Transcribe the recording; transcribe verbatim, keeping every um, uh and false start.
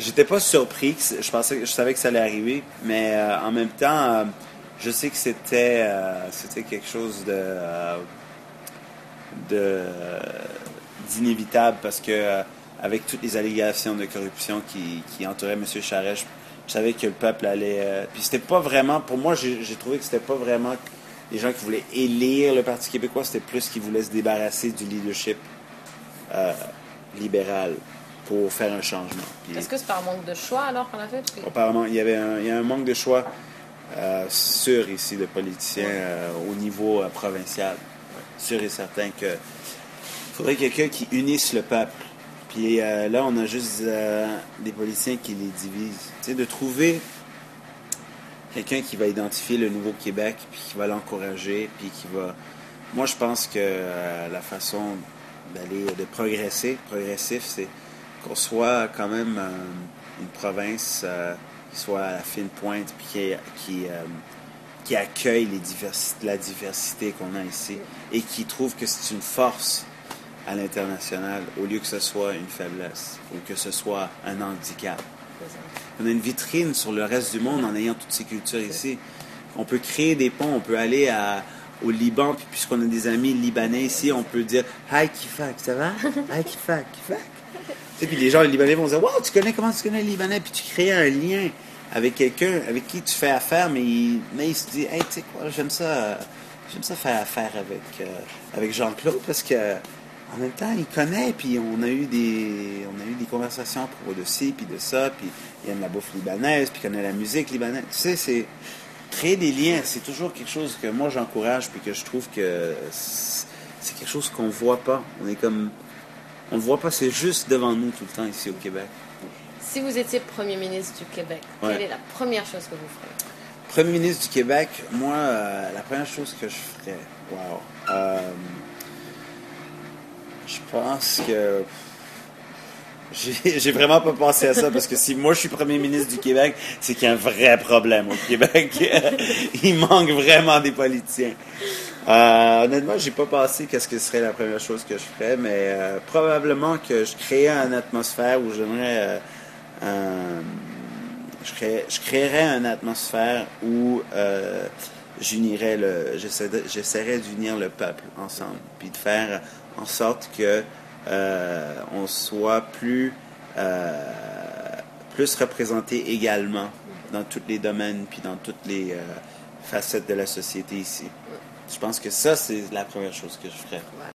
j'étais pas surpris. Que je pensais, je savais que ça allait arriver, mais euh, en même temps, euh, je sais que c'était, euh, c'était quelque chose de, euh, de d'inévitable parce que euh, avec toutes les allégations de corruption qui, qui entouraient M. Charest, je, je savais que le peuple allait. Euh, puis c'était pas vraiment, pour moi, j'ai, j'ai trouvé que c'était pas vraiment les gens qui voulaient élire le Parti québécois, c'était plus qu'ils voulaient se débarrasser du leadership euh, libéral pour faire un changement. Puis, est-ce que c'est par manque de choix alors qu'on l'a fait? Parce que... apparemment, il y avait un, il y a un manque de choix euh, sûr ici de politiciens euh, au niveau euh, provincial. Sûr et certain que il faudrait quelqu'un qui unisse le peuple. Puis euh, là, on a juste euh, des politiciens qui les divisent. Tu sais, de trouver quelqu'un qui va identifier le nouveau Québec, puis qui va l'encourager, puis qui va... Moi, je pense que euh, la façon d'aller, de progresser, progressif, c'est qu'on soit quand même euh, une province euh, qui soit à la fine pointe, puis qui, qui, euh, qui accueille les diversités, la diversité qu'on a ici, et qui trouve que c'est une force à l'international, au lieu que ce soit une faiblesse, ou que ce soit un handicap. On a une vitrine sur le reste du monde en ayant toutes ces cultures ici. On peut créer des ponts, on peut aller à, au Liban, puis puisqu'on a des amis libanais ici, on peut dire « Hi, Kifak, ça va? Hi, Kifak, Kifak. » Tu sais, puis les gens libanais vont dire « Wow, tu connais comment tu connais les Libanais? » Puis tu crées un lien avec quelqu'un avec qui tu fais affaire, mais il, mais il se dit « Hey, tu sais quoi, j'aime ça, j'aime ça faire affaire avec, euh, avec Jean-Claude parce que... » En même temps, il connaît, puis on a eu des, on a eu des conversations à propos de ci, puis de ça, puis il aime la bouffe libanaise, puis il connaît la musique libanaise. Tu sais, c'est créer des liens, c'est toujours quelque chose que moi j'encourage, puis que je trouve que c'est quelque chose qu'on voit pas. On est comme, on le voit pas, c'est juste devant nous tout le temps ici au Québec. Si vous étiez Premier ministre du Québec, ouais. Quelle est la première chose que vous ferez? Premier ministre du Québec, moi, euh, la première chose que je ferais, wow. Euh, Je pense que j'ai, j'ai vraiment pas pensé à ça parce que si moi je suis premier ministre du Québec, c'est qu'il y a un vrai problème au Québec. Il manque vraiment des politiciens. Euh, honnêtement, j'ai pas pensé qu'est-ce que serait la première chose que je ferais, mais euh, probablement que je créerais une atmosphère où j'aimerais euh, un, je, créerais, je créerais une atmosphère où euh, j'unirais le, j'essaierais, j'essaierais d'unir le peuple ensemble, puis de faire en sorte que euh, on soit plus euh, plus représenté également dans tous les domaines puis dans toutes les euh, facettes de la société ici. Je pense que ça, c'est la première chose que je ferais.